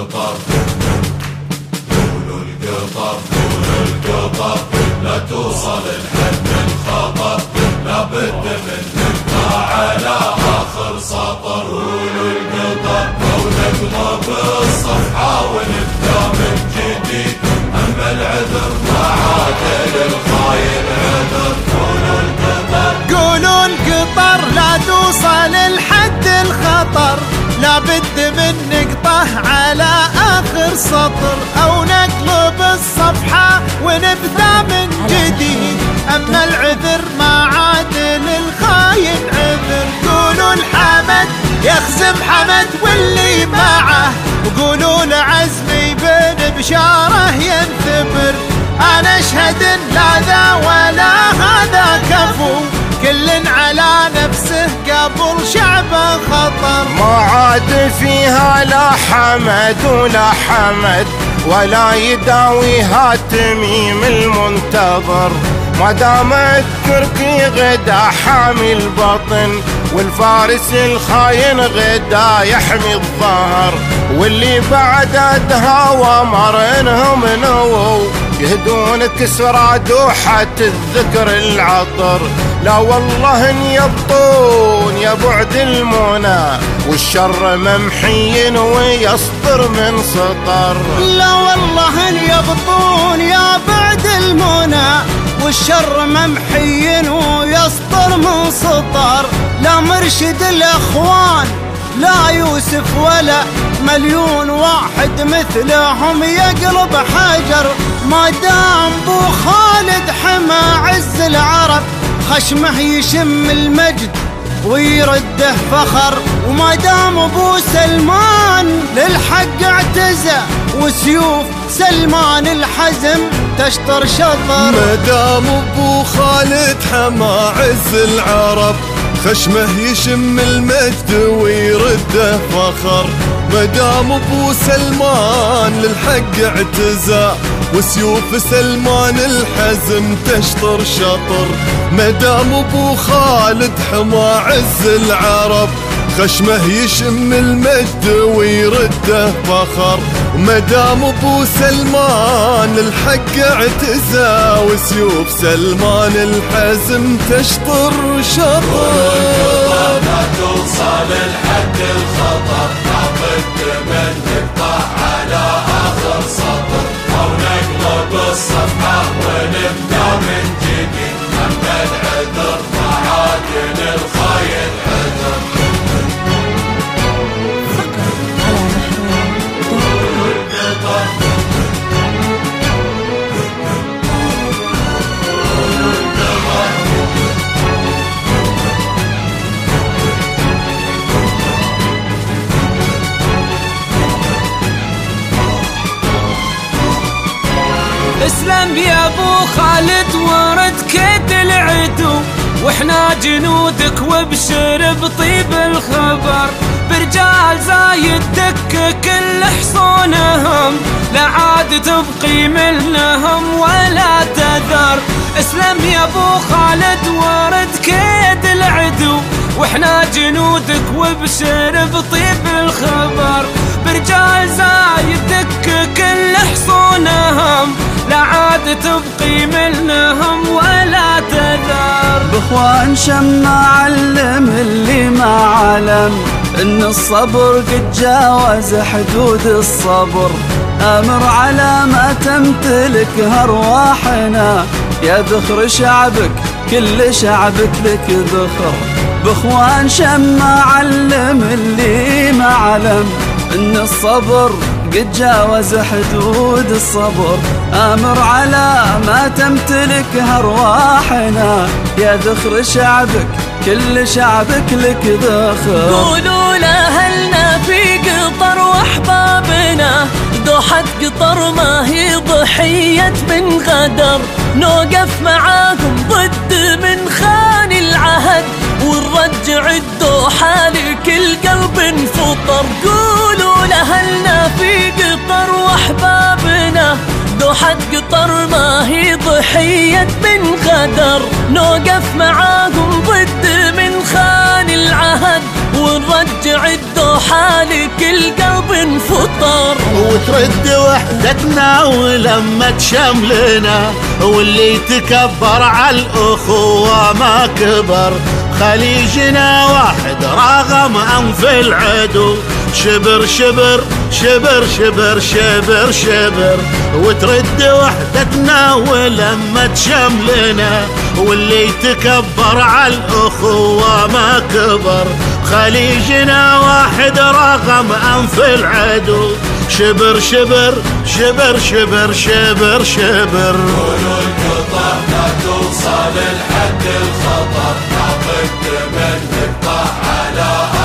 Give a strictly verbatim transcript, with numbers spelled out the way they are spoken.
القطر قولوا القطر قولوا القطر لا توصل لحد الخطر لابد من نبقى على آخر سطر قولوا القطر لو نقلب الصفحة ونبدأ من جديد أما العذر ما عاد للخاين عذر قولوا القطر قولوا القطر لا توصل لحد الخطر لابد من نقطه على آخر سطر أو نقلب الصفحة ونبدأ من جديد أما العذر ما عاد للخاين عذر قولوا الحمد يخزم حمد واللي معه وقولوا لعزمي بن بشاره ينثمر أنا أشهد إن لا ذا ولا هذا كفو كل على نفسه قبل شعبه خطر ما عاد فيها لا حمد ولا حمد ولا يداويها تميم المنتظر ما دام التركي غدا حامي البطن والفارس الخاين غدا يحمي الظهر واللي بعد ادهى ومرنهم نووا يهدون كسرى دوحة الذكر العطر لا والله ان يبطون يا بعد المنى والشر ممحي ويسطر من سطر لا والله ان يبطون يا بعد المنى والشر ممحي ويسطر من سطر لا مرشد الاخوان لا يوسف ولا مليون واحد مثلهم يقلب حجر ما دام بو خالد حمى عز العرب خشمه يشم المجد ويرده فخر وما دام ابو سلمان للحق اعتزى وسيوف سلمان الحزم تشطر شطر ما دام ابو خالد حمى عز العرب خشمه يشم المجد ويرده فخر ما دام ابو سلمان للحق اعتزى وسيوف سلمان الحزم تشطر شطر ما دام ابو خالد حمى عز العرب خشمه يشم المجد ويرده فخر ما دام ابو سلمان للحق اعتزى وسيوف سلمان الحزم تشطر شطر لا توصل لحد الخطر لابد من نقطع على آخر سطر أو نقلب الصفحة ونبدأ من جديد أما العذر ما عاد للخاين عذر اسلم يا ابو خالد ورد كيد العدو واحنا جنودك وابشر بطيب الخبر برجال زايد دك كل حصونهم لا عاد تبقي منهم ولا تذر اسلم يا ابو خالد ورد كيد العدو واحنا جنودك وابشر بطيب الخبر برجال زايد دك كل حصونهم لا عاد تبقي منهم ولا تذر باخوان شم علم اللي ما علم ان الصبر قد جاوز حدود الصبر امر على ما تمتلك ارواحنا يا ذخر شعبك كل شعبك لك ذخر باخوان شم علم اللي ما علم ان الصبر قد جاوز حدود الصبر امر على ما تمتلك ارواحنا يا ذخر شعبك كل شعبك لك ذخر قولوا لاهلنا في قطر واحبابنا دوحة قطر ما هي ضحية من غدر نوقف معاهم ضد من خان العهد ونرجع الدوحة لكل قلب انفطر قولوا لاهلنا في قطر واحبابنا دوحة قطر ما هي ضحية من غدر نوقف معاهم ضد من خان العهد ونرجع الدوحة لكل قلب انفطر، وترد وحدتنا ولما تشملنا، واللي تكبر على الأخوة ما كبر. خليجنا واحد رغم أنف العدو، شبر شبر شبر شبر شبر شبر. وترد وحدتنا ولما تشملنا، واللي تكبر على الأخوة ما كبر. خليجنا واحد رغم أنف العدو، شبر شبر شبر شبر شبر شبر. قولوا القطع لا توصل لحد الخطر، نعطيك من نقطع على